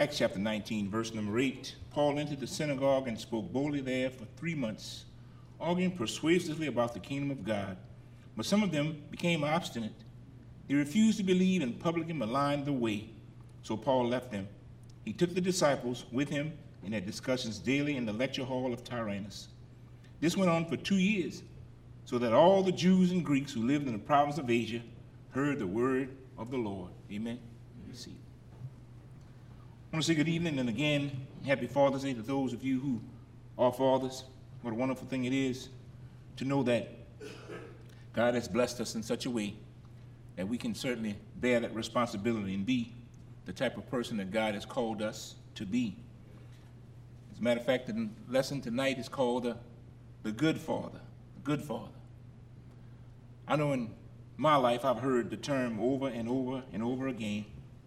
Acts chapter 19, verse number 8. Paul entered the synagogue and spoke boldly there for 3 months, arguing persuasively about the kingdom of God. But some of them became obstinate. They refused to believe and publicly maligned the way. So Paul left them. He took the disciples with him and had discussions daily in the lecture hall of Tyrannus. This went on for 2 years, so that all the Jews and Greeks who lived in the province of Asia heard the word of the Lord. Amen. You see. I want to say good evening and again, happy Father's Day to those of you who are fathers. What a wonderful thing it is to know that God has blessed us in such a way that we can certainly bear that responsibility and be the type of person that God has called us to be. As a matter of fact, the lesson tonight is called the Good Father. The Good Father. I know in my life I've heard the term over and over and over again.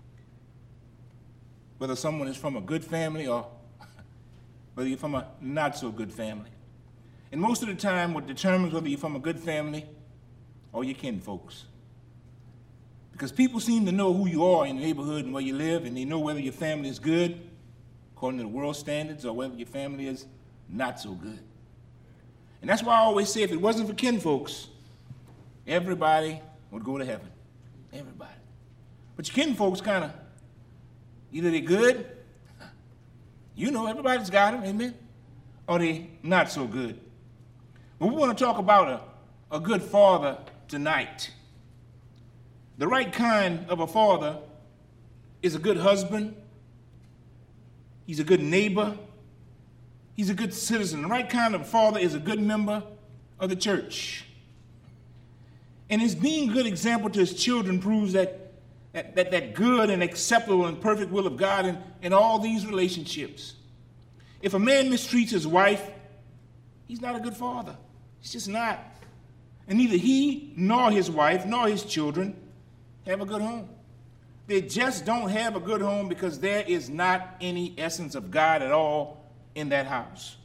Whether someone is from a good family or whether you're from a not so good family. And most of the time what determines whether you're from a good family or your kin folks. Because people seem to know who you are in the neighborhood and where you live, and they know whether your family is good, according to the world standards, or whether your family is not so good. And that's why I always say if it wasn't for kin folks, everybody would go to heaven. Everybody. But your kin folks kind of, either they're good, you know, everybody's got them, amen, or they not so good. But we want to talk about a good father tonight. The right kind of a father is a good husband. He's a good neighbor. He's a good citizen. The right kind of father is a good member of the church. And his being a good example to his children proves that good and acceptable and perfect will of God in all these relationships. If a man mistreats his wife, he's not a good father. He's just not. And neither he nor his wife nor his children have a good home. They just don't have a good home because there is not any essence of God at all in that house.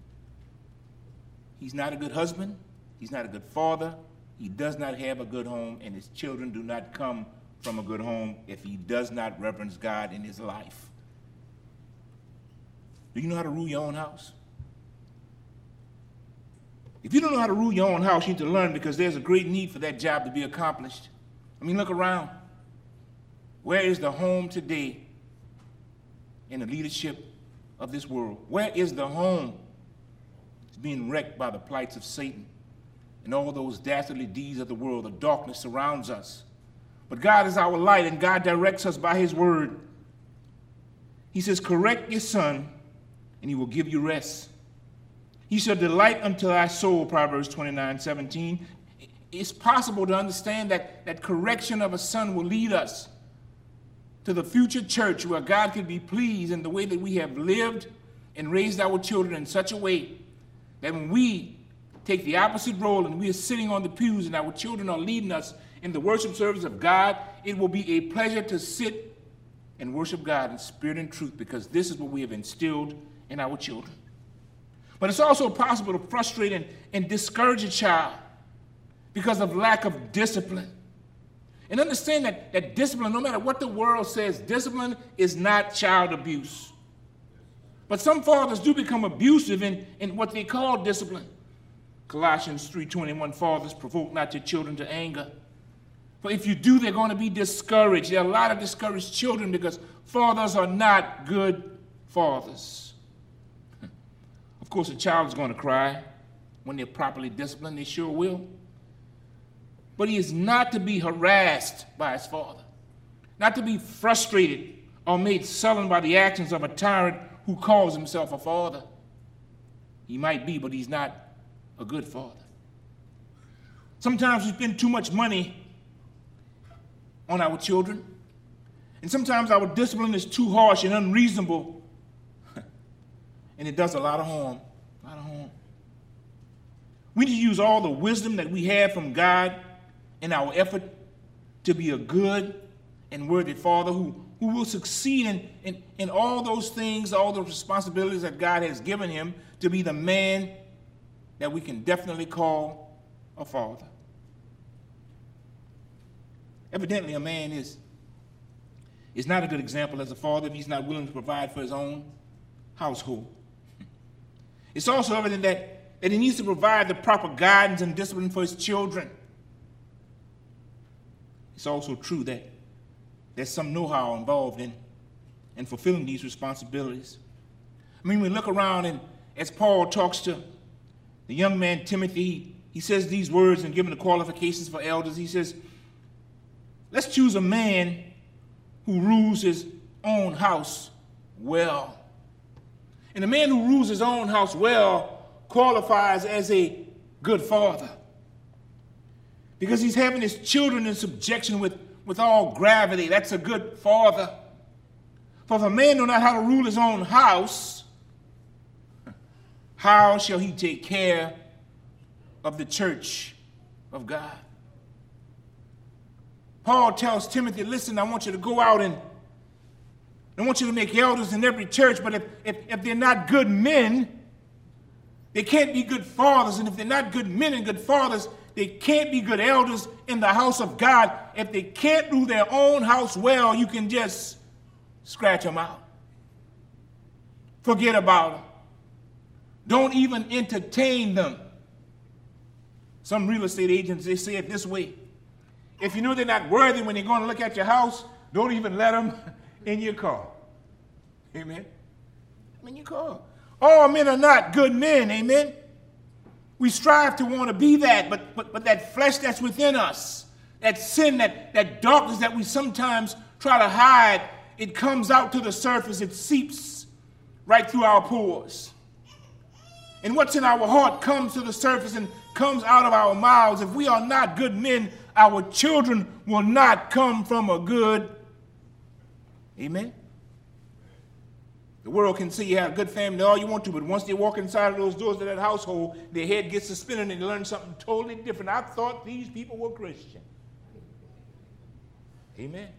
He's not a good husband. He's not a good father. He does not have a good home, and his children do not come from a good home if he does not reverence God in his life. Do you know how to rule your own house? If you don't know how to rule your own house, you need to learn, because there's a great need for that job to be accomplished. I mean, look around. Where is the home today in the leadership of this world? Where is the home? It's being wrecked by the plights of Satan and all those dastardly deeds of the world. The darkness surrounds us. But God is our light, and God directs us by his word. He says, correct your son, and he will give you rest. He shall delight unto thy soul, Proverbs 29:17. It's possible to understand that correction of a son will lead us to the future church where God can be pleased in the way that we have lived and raised our children in such a way that when we take the opposite role and we are sitting on the pews and our children are leading us in the worship service of God, it will be a pleasure to sit and worship God in spirit and truth, because this is what we have instilled in our children. But it's also possible to frustrate and discourage a child because of lack of discipline. And understand that discipline, no matter what the world says, discipline is not child abuse. But some fathers do become abusive in what they call discipline. Colossians 3:21, fathers, provoke not your children to anger. For if you do, they're going to be discouraged. There are a lot of discouraged children because fathers are not good fathers. Of course, a child is going to cry when they're properly disciplined. They sure will. But he is not to be harassed by his father, not to be frustrated or made sullen by the actions of a tyrant who calls himself a father. He might be, but he's not a good father. Sometimes we spend too much money on our children, and sometimes our discipline is too harsh and unreasonable, and it does a lot of harm. We need to use all the wisdom that we have from God in our effort to be a good and worthy father who will succeed in all those things, all the responsibilities that God has given him, to be the man that we can definitely call a father. Evidently, a man is is not a good example as a father if he's not willing to provide for his own household. It's also evident that he needs to provide the proper guidance and discipline for his children. It's also true that there's some know-how involved in fulfilling these responsibilities. I mean, we look around, and as Paul talks to the young man Timothy, he says these words and given the qualifications for elders. He says, let's choose a man who rules his own house well. And a man who rules his own house well qualifies as a good father, because he's having his children in subjection with all gravity. That's a good father. For if a man know not how to rule his own house, how shall he take care of the church of God? Paul tells Timothy, listen, I want you to go out and I want you to make elders in every church, but if they're not good men, they can't be good fathers. And if they're not good men and good fathers, they can't be good elders in the house of God. If they can't rule their own house well, you can just scratch them out. Forget about them. Don't even entertain them. Some real estate agents, they say it this way. If you know they're not worthy when they're going to look at your house, don't even let them in your car. Amen? In your car. All men are not good men. Amen? We strive to want to be that, but that flesh that's within us, that sin, that darkness that we sometimes try to hide, it comes out to the surface. It seeps right through our pores. And what's in our heart comes to the surface and comes out of our mouths. If we are not good men, our children will not come from a good. Amen? The world can say you have a good family all you want to, but once they walk inside of those doors of that household, their head gets to spinning and they learn something totally different. I thought these people were Christian. Amen?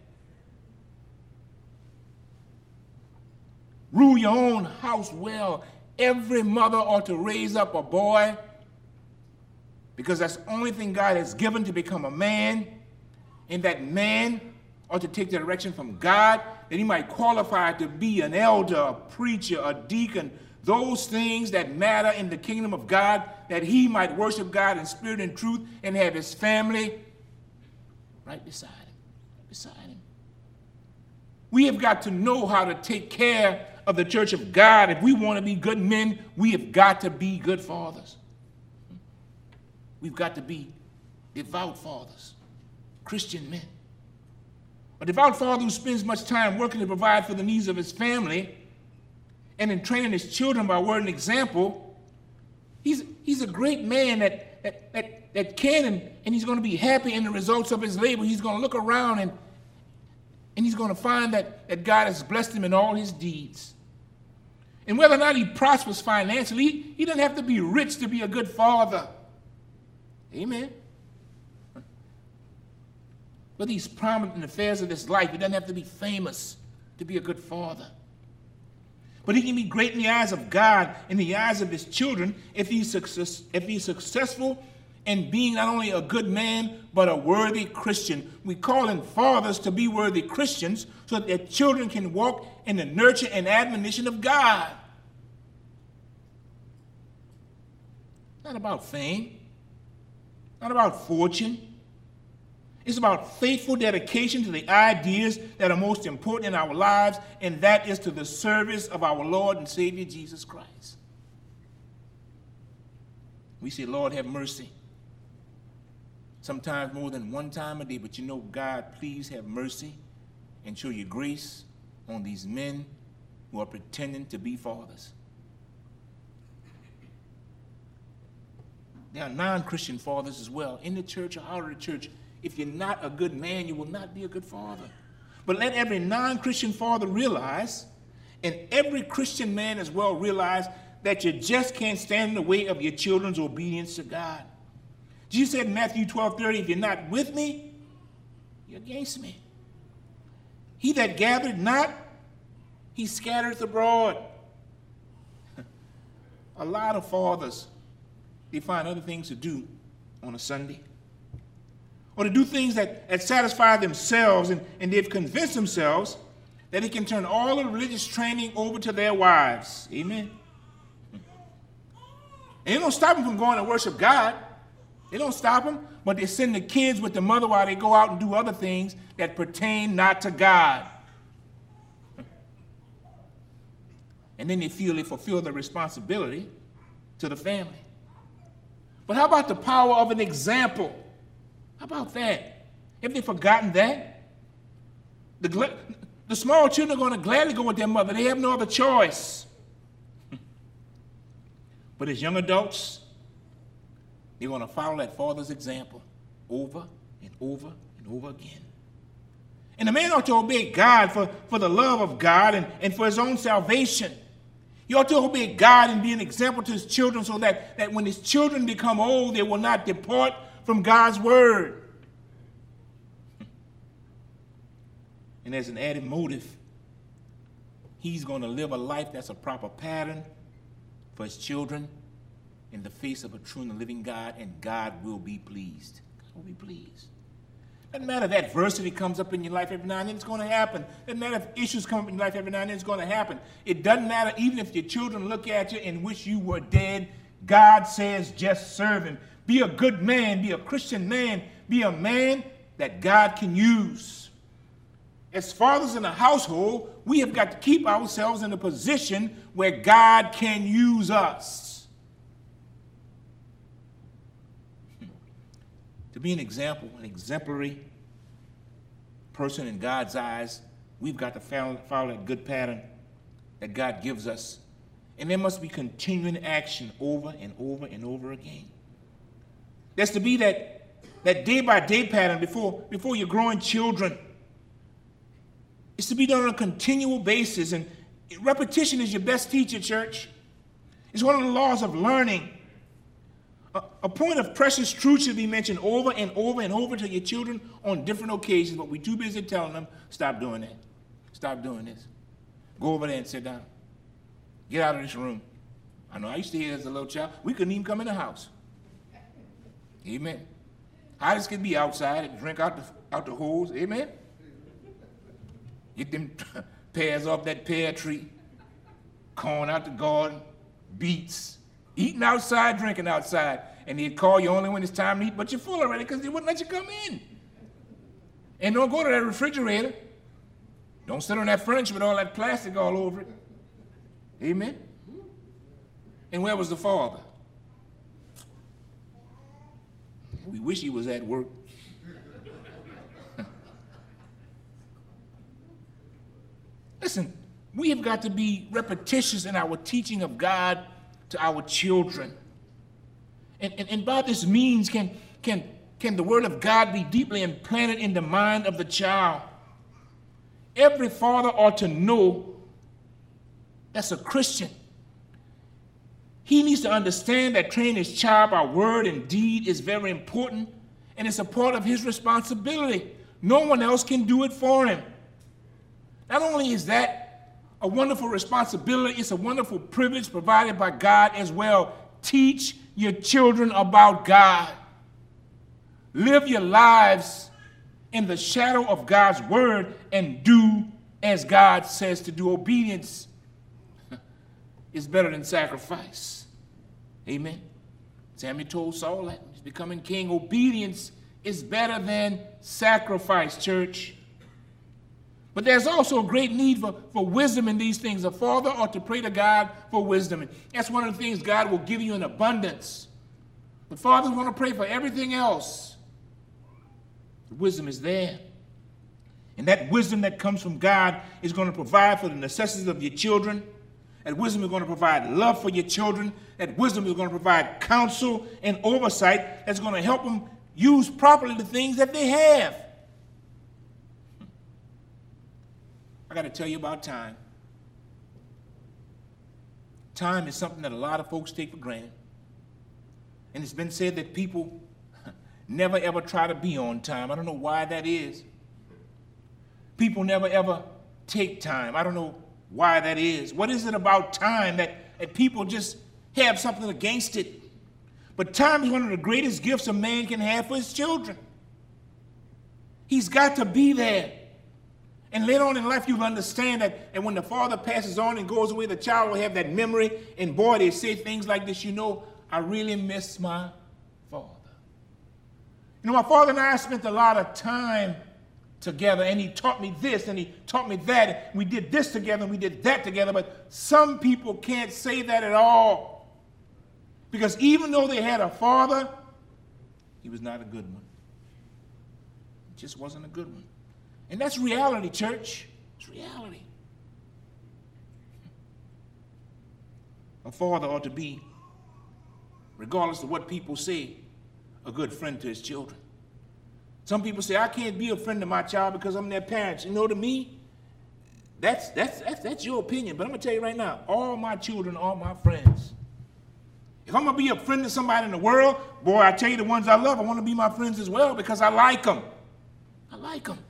Rule your own house well. Every mother ought to raise up a boy, because that's the only thing God has given to become a man, and that man ought to take the direction from God, that he might qualify to be an elder, a preacher, a deacon, those things that matter in the kingdom of God, that he might worship God in spirit and truth and have his family right beside him. We have got to know how to take care of the church of God. If we want to be good men, we have got to be good fathers. We've got to be devout fathers, Christian men. A devout father who spends much time working to provide for the needs of his family and in training his children by word and example, he's a great man that can and he's going to be happy in the results of his labor. He's going to look around and he's going to find that God has blessed him in all his deeds. And whether or not he prospers financially, he doesn't have to be rich to be a good father. Amen. Whether he's prominent in the affairs of this life, he doesn't have to be famous to be a good father. But he can be great in the eyes of God, in the eyes of his children, if he's successful in being not only a good man, but a worthy Christian. We call in fathers to be worthy Christians so that their children can walk in the nurture and admonition of God. Not about fame, not about fortune. It's about faithful dedication to the ideas that are most important in our lives, and that is to the service of our Lord and Savior, Jesus Christ. We say, Lord, have mercy. Sometimes more than one time a day, but you know, God, please have mercy and show your grace on these men who are pretending to be fathers. There are non-Christian fathers as well, in the church or out of the church. If you're not a good man, you will not be a good father. But let every non-Christian father realize, and every Christian man as well realize, that you just can't stand in the way of your children's obedience to God. Jesus said in Matthew 12:30, if you're not with me, you're against me. He that gathered not, he scattereth abroad. A lot of fathers, they find other things to do on a Sunday, or to do things that satisfy themselves, and they've convinced themselves that he can turn all the religious training over to their wives. Amen. And it don't stop them from going to worship God. They don't stop them, but they send the kids with the mother while they go out and do other things that pertain not to God. And then they feel they fulfill their responsibility to the family. But how about the power of an example? How about that? Have they forgotten that? The small children are going to gladly go with their mother. They have no other choice. But as young adults, they're going to follow that father's example over and over and over again. And a man ought to obey God for the love of God and for his own salvation. He ought to obey God and be an example to his children so that when his children become old, they will not depart from God's word. And as an added motive, he's going to live a life that's a proper pattern for his children in the face of a true and living God, and God will be pleased. God will be pleased. Doesn't matter if adversity comes up in your life every now and then, it's going to happen. Doesn't matter if issues come up in your life every now and then, it's going to happen. It doesn't matter even if your children look at you and wish you were dead. God says just serve him. Be a good man, be a Christian man, be a man that God can use. As fathers in a household, we have got to keep ourselves in a position where God can use us. To be an example, an exemplary person in God's eyes, we've got to follow that good pattern that God gives us. And there must be continuing action over and over and over again. There's to be that day-by-day pattern before you're growing children. It's to be done on a continual basis, and repetition is your best teacher, church. It's one of the laws of learning. A point of precious truth should be mentioned over and over and over to your children on different occasions, but we're too busy telling them, stop doing that. Stop doing this. Go over there and sit down. Get out of this room. I know I used to hear as a little child, we couldn't even come in the house. Amen. Hottest could be outside and drink out the hose. Amen. Get them pears off that pear tree, corn out the garden, beets, eating outside, drinking outside. And they'd call you only when it's time to eat, but you're full already because they wouldn't let you come in. And don't go to that refrigerator. Don't sit on that furniture with all that plastic all over it. Amen. And where was the father? We wish he was at work. Listen, we have got to be repetitious in our teaching of God to our children. And by this means can the word of God be deeply implanted in the mind of the child. Every father ought to know that's a Christian. He needs to understand that training his child by word and deed is very important, and it's a part of his responsibility. No one else can do it for him. Not only is that a wonderful responsibility, it's a wonderful privilege provided by God as well. Teach your children about God. Live your lives in the shadow of God's word and do as God says to do. Obedience is better than sacrifice. Amen. Samuel told Saul that he's becoming king. Obedience is better than sacrifice, church. But there's also a great need for wisdom in these things. A father ought to pray to God for wisdom. And that's one of the things God will give you in abundance. But fathers want to pray for everything else. The wisdom is there. And that wisdom that comes from God is going to provide for the necessities of your children. That wisdom is going to provide love for your children. That wisdom is going to provide counsel and oversight that's going to help them use properly the things that they have. I got to tell you about time. Time is something that a lot of folks take for granted. And it's been said that people never ever try to be on time. I don't know why that is. People never ever take time. I don't know why that is. What is it about time that people just have something against it? But time is one of the greatest gifts a man can have for his children. He's got to be there. And later on in life, you'll understand that, and when the father passes on and goes away, the child will have that memory. And boy, they say things like this, you know, I really miss my father. You know, my father and I spent a lot of time together, and he taught me this, and he taught me that. And we did this together, and we did that together. But some people can't say that at all. Because even though they had a father, he was not a good one. He just wasn't a good one. And that's reality, church. It's reality. A father ought to be, regardless of what people say, a good friend to his children. Some people say, I can't be a friend to my child because I'm their parents. You know, to me, that's your opinion. But I'm going to tell you right now, all my children are my friends. If I'm going to be a friend to somebody in the world, boy, I tell you the ones I love, I want to be my friends as well because I like them. I like them.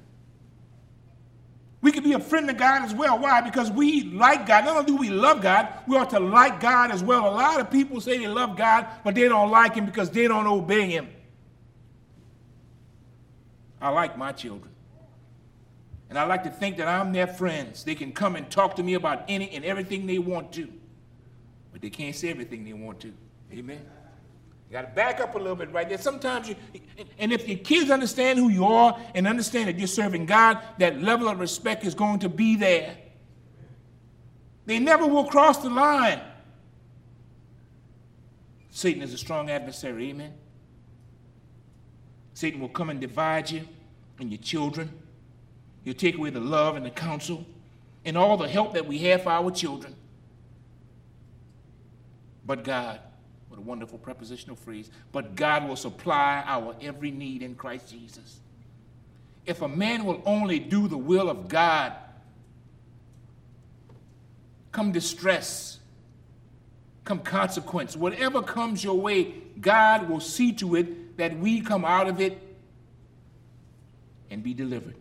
We could be a friend to God as well. Why? Because we like God. Not only do we love God, we ought to like God as well. A lot of people say they love God, but they don't like him because they don't obey him. I like my children. And I like to think that I'm their friends. They can come and talk to me about any and everything they want to. But they can't say everything they want to. Amen? You got to back up a little bit right there. Sometimes and if your kids understand who you are and understand that you're serving God, that level of respect is going to be there. They never will cross the line. Satan is a strong adversary, amen? Satan will come and divide you and your children. He'll take away the love and the counsel and all the help that we have for our children. But God, what a wonderful prepositional phrase. But God will supply our every need in Christ Jesus. If a man will only do the will of God, come distress, come consequence, whatever comes your way, God will see to it that we come out of it and be delivered.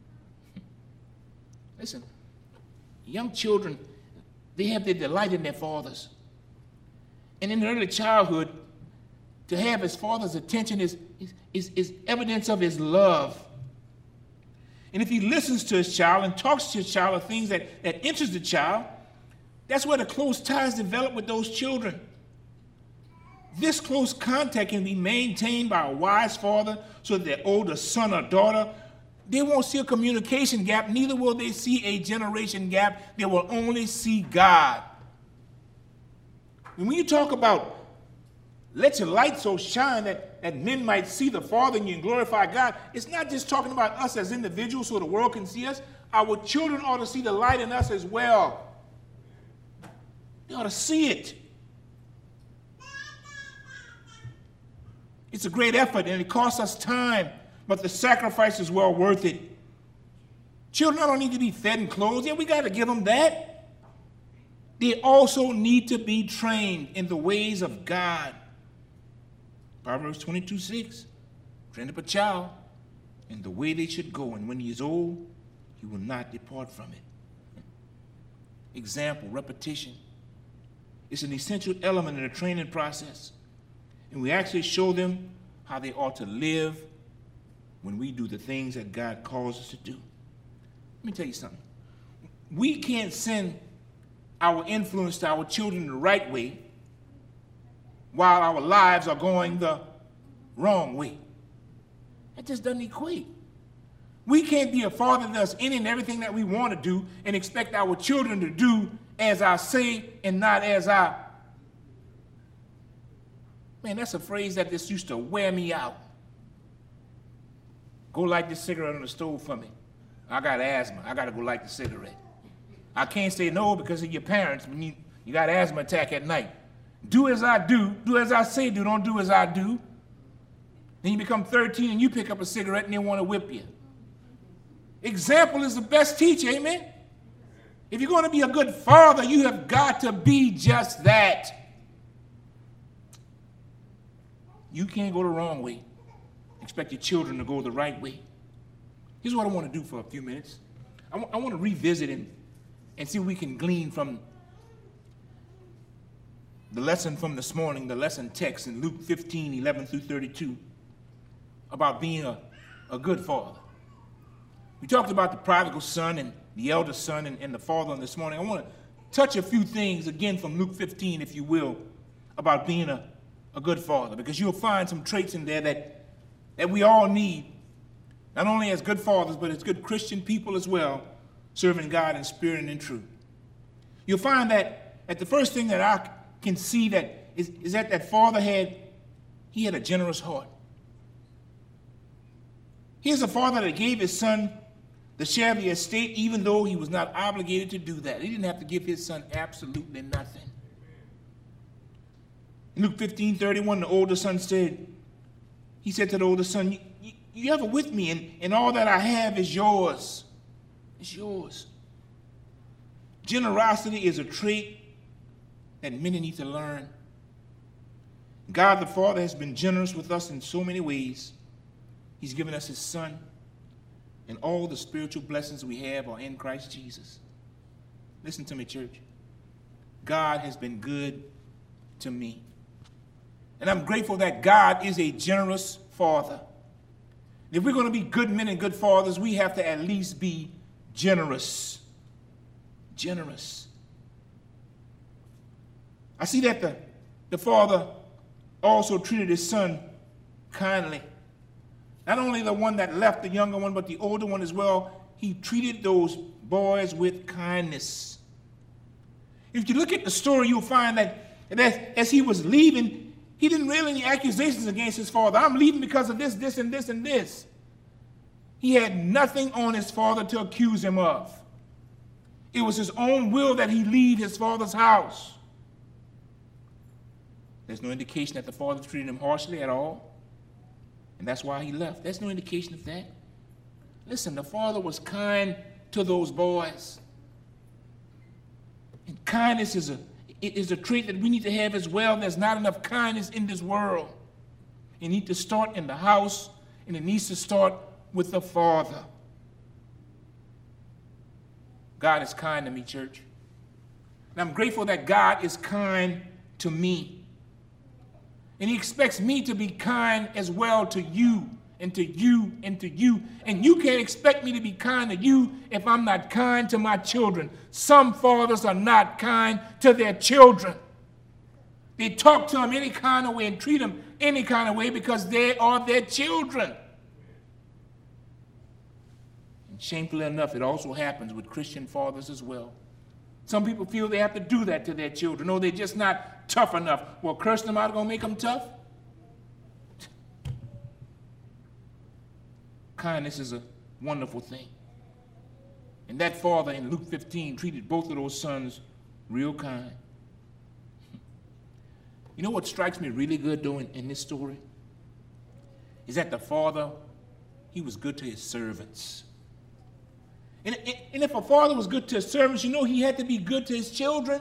Listen, young children, they have their delight in their fathers. And in early childhood, to have his father's attention is evidence of his love. And if he listens to his child and talks to his child of things that interest the child, that's where the close ties develop with those children. This close contact can be maintained by a wise father so that their older son or daughter, they won't see a communication gap, neither will they see a generation gap. They will only see God. And when you talk about let your light so shine that men might see the Father in you and glorify God, it's not just talking about us as individuals so the world can see us. Our children ought to see the light in us as well. They ought to see it. It's a great effort and it costs us time, but the sacrifice is well worth it. Children don't need to be fed and clothed. Yeah, we got to give them that. They also need to be trained in the ways of God. Proverbs 22:6. Train up a child in the way they should go, and when he is old, he will not depart from it. Example, repetition. It's an essential element in the training process. And we actually show them how they ought to live when we do the things that God calls us to do. Let me tell you something. We can't send our influence to our children the right way while our lives are going the wrong way. That just doesn't equate. We can't be a father that does any and everything that we want to do and expect our children to do as I say and not as I. Man, that's a phrase that just used to wear me out. Go light this cigarette on the stove for me. I got asthma. I got to go light the cigarette. I can't say no because of your parents when you got an asthma attack at night. Do as I do. Do as I say do. Don't do as I do. Then you become 13 and you pick up a cigarette and they want to whip you. Example is the best teacher, amen? If you're going to be a good father, you have got to be just that. You can't go the wrong way. Expect your children to go the right way. Here's what I want to do for a few minutes. I want to revisit and see if we can glean from the lesson from this morning, the lesson text in Luke 15:11 through 32, about being a good father. We talked about the prodigal son and the elder son and the father this morning. I want to touch a few things again from Luke 15, if you will, about being a good father, because you'll find some traits in there that we all need, not only as good fathers, but as good Christian people as well, serving God in spirit and in truth. You'll find that the first thing that I can see that is that father had a generous heart. Here's a father that gave his son the share of the estate, even though he was not obligated to do that. He didn't have to give his son absolutely nothing. In Luke 15:31, the older son said, he said to the older son, you ever with me, and all that I have is yours. It's yours. Generosity is a trait that many need to learn. God the Father has been generous with us in so many ways. He's given us his son, and all the spiritual blessings we have are in Christ Jesus. Listen to me, church. God has been good to me. And I'm grateful that God is a generous father. If we're going to be good men and good fathers, we have to at least be generous. Generous. I see that the father also treated his son kindly. Not only the one that left, the younger one, but the older one as well. He treated those boys with kindness. If you look at the story, you'll find that as he was leaving, he didn't rail any accusations against his father. I'm leaving because of this, this, and this, and this. He had nothing on his father to accuse him of. It was his own will that he leave his father's house. There's no indication that the father treated him harshly at all. And that's why he left. There's no indication of that. Listen, the father was kind to those boys. And kindness is a trait that we need to have as well. There's not enough kindness in this world. It needs to start in the house, and it needs to start with the father. God is kind to me, church. And I'm grateful that God is kind to me. And he expects me to be kind as well to you, and to you, and to you. And you can't expect me to be kind to you if I'm not kind to my children. Some fathers are not kind to their children. They talk to them any kind of way and treat them any kind of way because they are their children. And shamefully enough, it also happens with Christian fathers as well. Some people feel they have to do that to their children. No, they're just not tough enough. Well, cursing them out going to make them tough? Kindness is a wonderful thing. And that father in Luke 15 treated both of those sons real kind. You know what strikes me really good, though, in this story? Is that the father, he was good to his servants. And if a father was good to his servants, you know he had to be good to his children.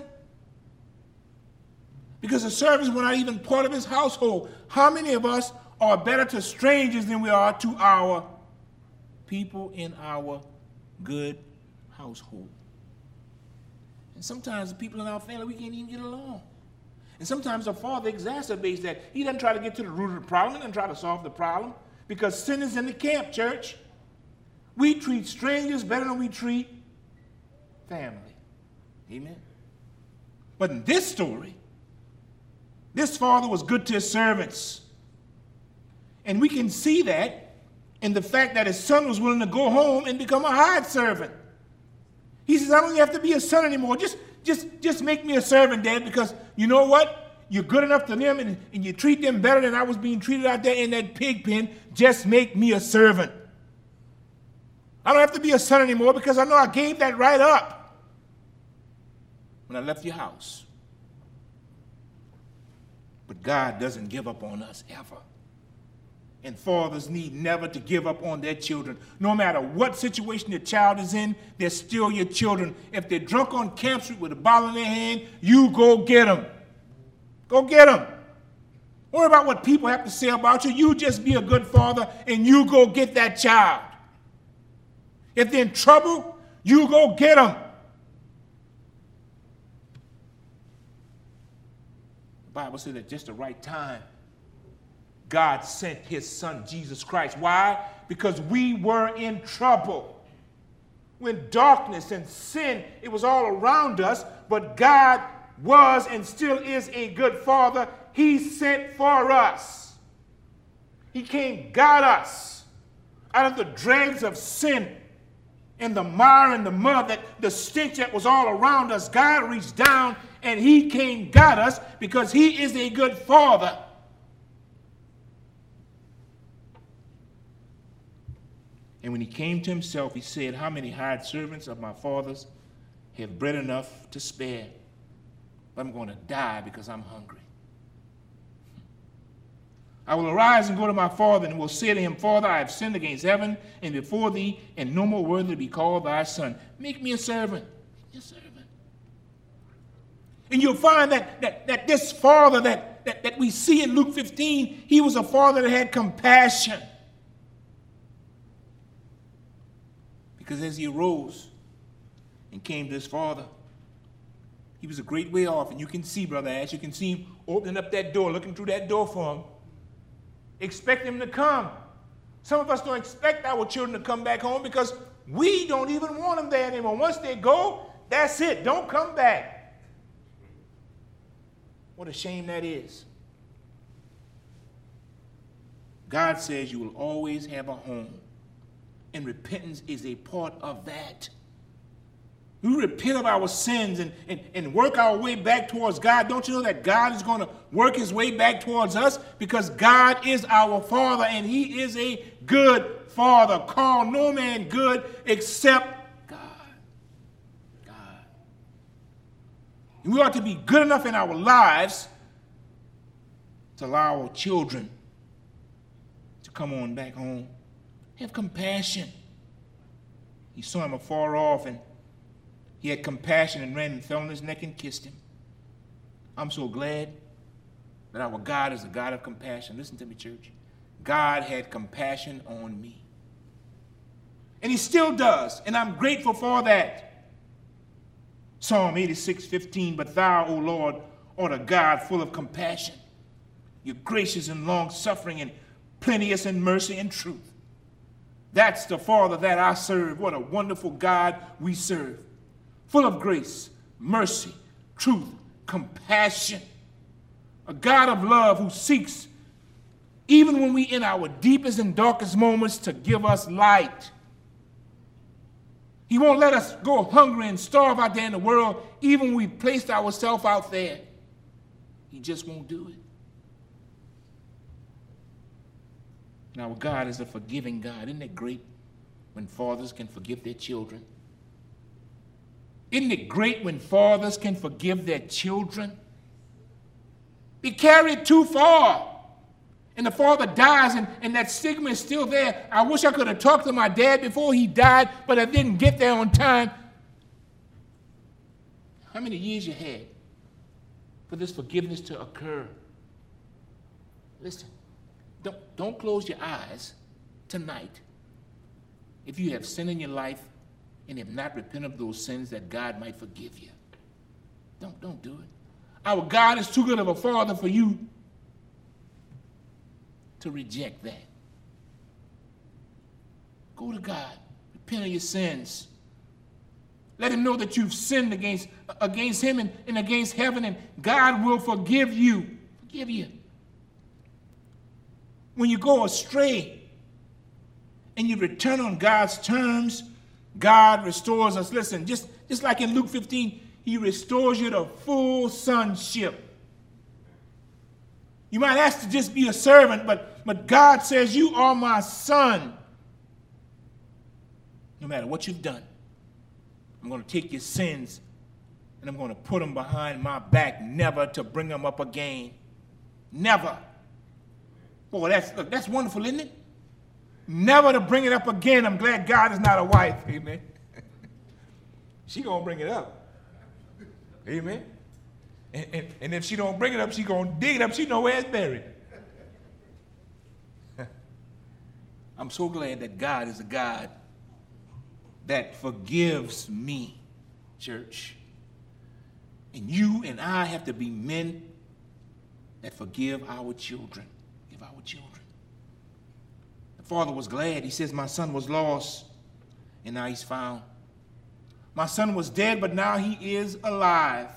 Because the servants were not even part of his household. How many of us are better to strangers than we are to our people in our good household? And sometimes the people in our family, we can't even get along. And sometimes the father exacerbates that. He doesn't try to get to the root of the problem. He doesn't try to solve the problem. Because sin is in the camp, church. We treat strangers better than we treat family. Amen? But in this story, this father was good to his servants. And we can see that in the fact that his son was willing to go home and become a hired servant. He says, I don't have to be a son anymore. Just make me a servant, Dad, because you know what? You're good enough to them and you treat them better than I was being treated out there in that pig pen. Just make me a servant. I don't have to be a son anymore because I know I gave that right up when I left your house. But God doesn't give up on us ever. And fathers need never to give up on their children. No matter what situation your child is in, they're still your children. If they're drunk on Camp Street with a bottle in their hand, you go get them. Go get them. Don't worry about what people have to say about you. You just be a good father and you go get that child. If they're in trouble, you go get them. The Bible says at just the right time, God sent his son, Jesus Christ. Why? Because we were in trouble. when darkness and sin, it was all around us, but God was and still is a good Father. He sent for us. He came, got us out of the dregs of sin and the mire and the mud, that the stench that was all around us. God reached down and he came, got us, because he is a good Father. And when he came to himself, he said, how many hired servants of my father's have bread enough to spare, but I'm going to die because I'm hungry? I will arise and go to my father, and will say to him, Father, I have sinned against heaven and before thee, and no more worthy to be called thy son. Make me a servant. Make me a servant. And you'll find that this father that we see in Luke 15, he was a father that had compassion. Because as he arose and came to his father, he was a great way off. And you can see, Brother Ash, you can see him opening up that door, looking through that door for him, expect him to come. Some of us don't expect our children to come back home because we don't even want them there anymore. Once they go, that's it. Don't come back. What a shame that is. God says you will always have a home. And repentance is a part of that. We repent of our sins and work our way back towards God. Don't you know that God is going to work his way back towards us? Because God is our Father, and he is a good Father. Call no man good except God. God. And we ought to be good enough in our lives to allow our children to come on back home. Have compassion. He saw him afar off, and he had compassion and ran and fell on his neck and kissed him. I'm so glad that our God is a God of compassion. Listen to me, church. God had compassion on me. And he still does, and I'm grateful for that. Psalm 86:15, but thou, O Lord, art a God full of compassion. You're gracious and long-suffering and plenteous in mercy and truth. That's the Father that I serve. What a wonderful God we serve. Full of grace, mercy, truth, compassion. A God of love who seeks, even when we're in our deepest and darkest moments, to give us light. He won't let us go hungry and starve out there in the world, even when we've placed ourselves out there. He just won't do it. And our God is a forgiving God. Isn't it great when fathers can forgive their children? Isn't it great when fathers can forgive their children? They carry it too far, and the father dies, and that stigma is still there. I wish I could have talked to my dad before he died, but I didn't get there on time. How many years you had for this forgiveness to occur? Listen. Don't close your eyes tonight if you have sin in your life and have not repented of those sins, that God might forgive you. Don't do it. Our God is too good of a Father for you to reject that. Go to God. Repent of your sins. Let him know that you've sinned against him and against heaven, and God will forgive you. Forgive you. When you go astray and you return on God's terms, God restores us. Listen, just like in Luke 15, he restores you to full sonship. You might ask to just be a servant, but God says, you are my son. No matter what you've done, I'm going to take your sins and I'm going to put them behind my back, never to bring them up again. Never. Boy, that's wonderful, isn't it? Never to bring it up again. I'm glad God is not a wife. Amen. She going to bring it up. Amen. And if she don't bring it up, she going to dig it up. She know where it's buried. I'm so glad that God is a God that forgives me, church. And you and I have to be men that forgive our children. Our children. The father was glad. He says, my son was lost, and now he's found. My son was dead, but now he is alive.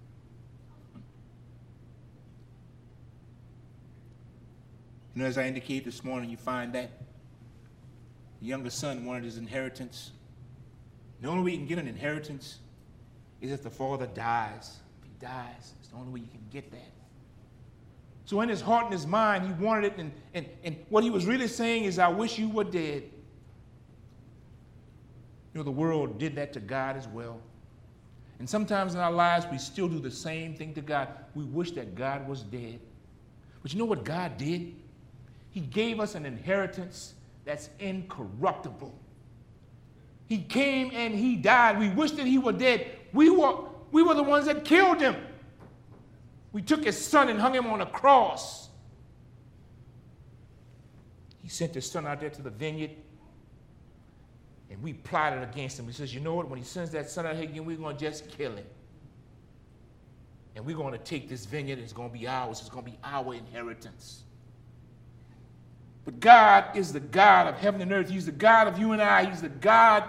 You know, as I indicated this morning, you find that the younger son wanted his inheritance. The only way you can get an inheritance is if the father dies. If he dies, it's the only way you can get that. So in his heart and his mind, he wanted it, and what he was really saying is, I wish you were dead. You know, the world did that to God as well. And sometimes in our lives, we still do the same thing to God. We wish that God was dead. But you know what God did? He gave us an inheritance that's incorruptible. He came and he died. We wish that he were dead. We were the ones that killed him. We took his son and hung him on a cross. He sent his son out there to the vineyard, and we plotted against him. He says, you know what? When he sends that son out here again, we're going to just kill him. And we're going to take this vineyard, and it's going to be ours. It's going to be our inheritance. But God is the God of heaven and earth. He's the God of you and I. He's the God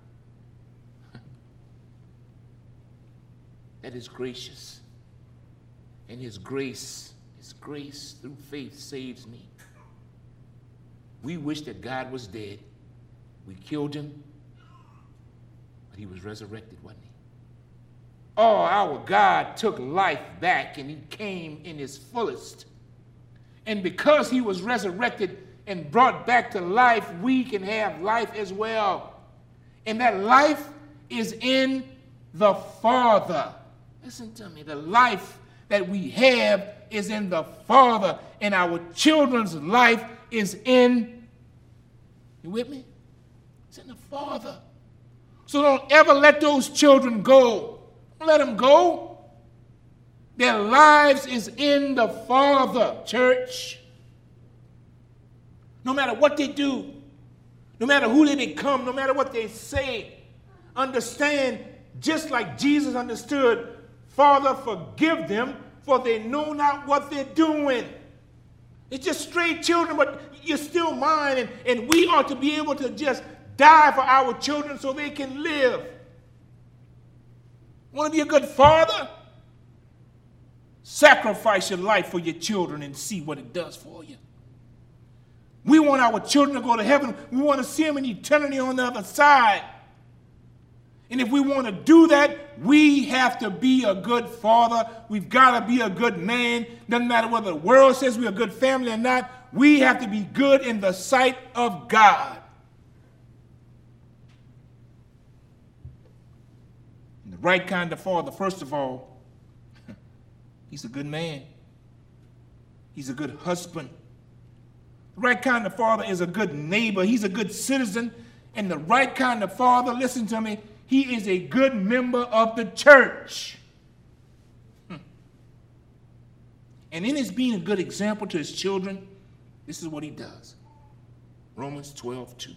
that is gracious. And his grace through faith saves me. We wish that God was dead. We killed him, but he was resurrected, wasn't he? Oh, our God took life back, and he came in his fullest. And because he was resurrected and brought back to life, we can have life as well. And that life is in the Father. Listen to me. The life that we have is in the Father, and our children's life is in, you with me? It's in the Father. So don't ever let those children go. Don't let them go. Their lives is in the Father, church. No matter what they do, no matter who they become, no matter what they say, understand, just like Jesus understood, Father, forgive them, for they know not what they're doing. It's just stray children, but you're still mine, and we ought to be able to just die for our children so they can live. Want to be a good father? Sacrifice your life for your children and see what it does for you. We want our children to go to heaven. We want to see them in eternity on the other side. And if we want to do that, we have to be a good father. We've got to be a good man. Doesn't matter whether the world says we're a good family or not. We have to be good in the sight of God. And the right kind of father, first of all, he's a good man. He's a good husband. The right kind of father is a good neighbor. He's a good citizen. And the right kind of father, listen to me, he is a good member of the church. And in his being a good example to his children, this is what he does. Romans 12:2.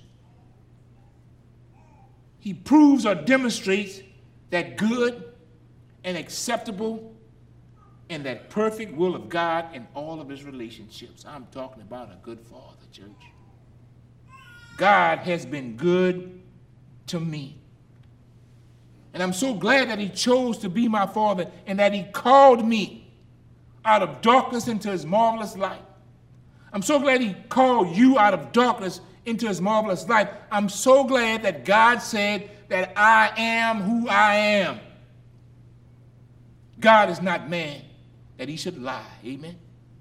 He proves or demonstrates that good and acceptable and that perfect will of God in all of his relationships. I'm talking about a good father, church. God has been good to me. And I'm so glad that he chose to be my father and that he called me out of darkness into his marvelous light. I'm so glad he called you out of darkness into his marvelous light. I'm so glad that God said that I am who I am. God is not man that he should lie. Amen.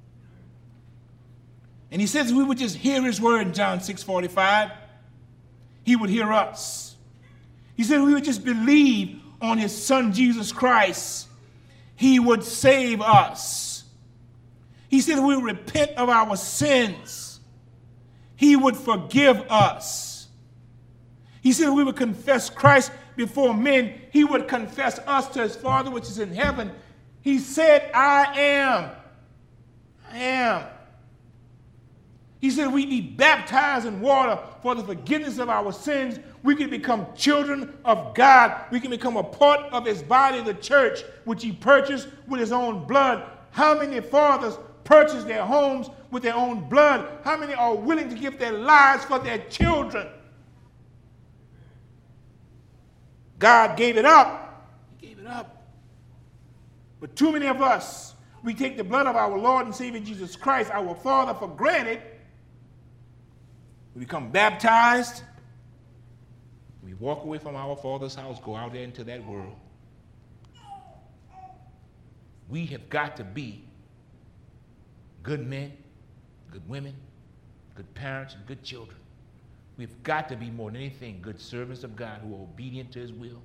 And he says we would just hear his word in John 6:45. He would hear us. He said we would just believe on his son Jesus Christ. He would save us. He said we would repent of our sins. He would forgive us. He said we would confess Christ before men. He would confess us to his Father which is in heaven. He said, I am. I am. He said we be baptized in water for the forgiveness of our sins. We can become children of God. We can become a part of his body, the church, which he purchased with his own blood. How many fathers purchase their homes with their own blood? How many are willing to give their lives for their children? God gave it up. He gave it up. But too many of us, we take the blood of our Lord and Savior Jesus Christ, our Father, for granted. We become baptized. We walk away from our Father's house, go out there into that world. We have got to be good men, good women, good parents, and good children. We've got to be more than anything good servants of God who are obedient to his will.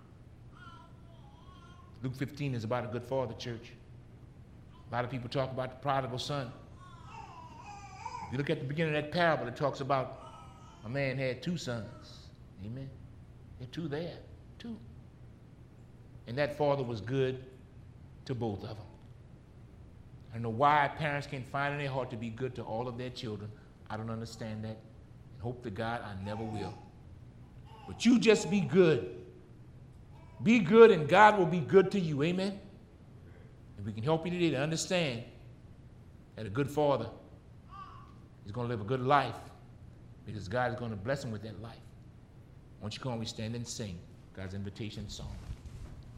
Luke 15 is about a good father, church. A lot of people talk about the prodigal son. If you look at the beginning of that parable, it talks about a man had 2 sons. Amen. There are 2 there. 2. And that father was good to both of them. I don't know why parents can't find in their heart to be good to all of their children. I don't understand that. And hope to God I never will. But you just be good. Be good and God will be good to you. Amen. And we can help you today to understand that a good father is going to live a good life because God is going to bless him with that life. Won't you come and we stand and sing God's invitation song.